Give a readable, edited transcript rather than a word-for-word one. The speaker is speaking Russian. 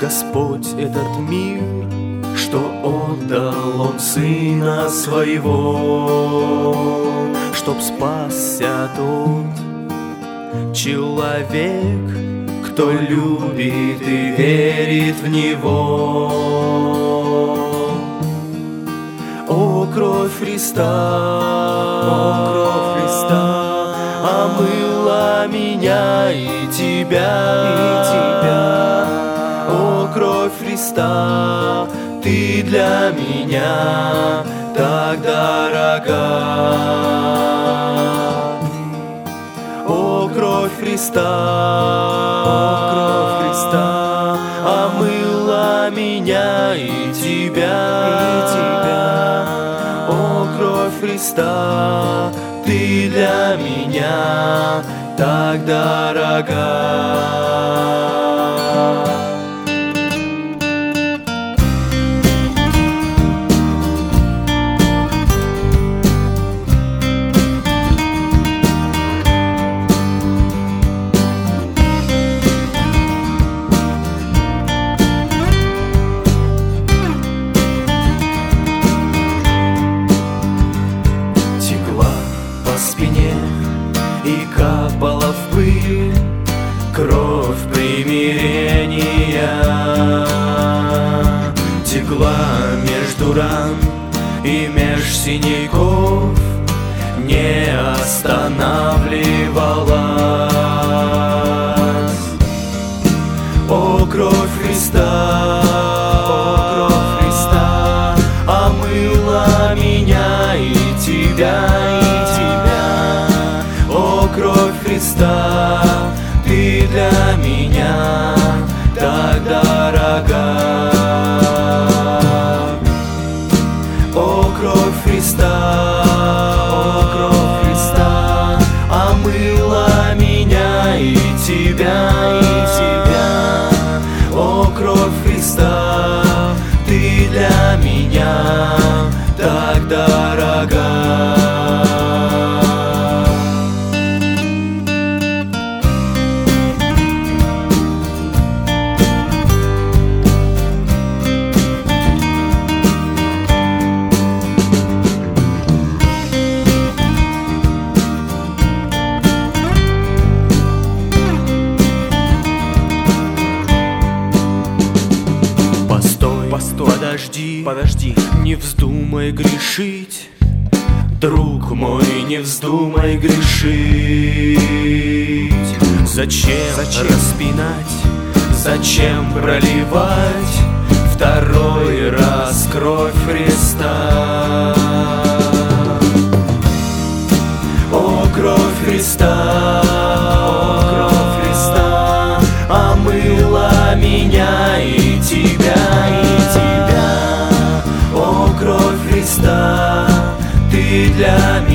Господь этот мир, что отдал Он Сына Своего, чтоб спасся тот человек, кто любит и верит в Него. О, кровь Христа, омыла меня и тебя. О, кровь Христа, ты для меня так дорога. О, кровь Христа, омыла меня и тебя. О, кровь Христа, ты для меня так дорога. И капала в пыль кровь примирения, текла между ран и меж синяков, не останавливалась. О, кровь Христа, омыла меня и тебя. Кровь Христа, ты для меня так дорога. О, кровь Христа, омыла меня и тебя. О, кровь Христа, ты для меня так дорога. Подожди, не вздумай грешить, друг мой, не вздумай грешить. Зачем распинать, зачем проливать второй раз кровь Христа? О, кровь Христа, омыла меня и тебя. О, кровь Христа, ты для меня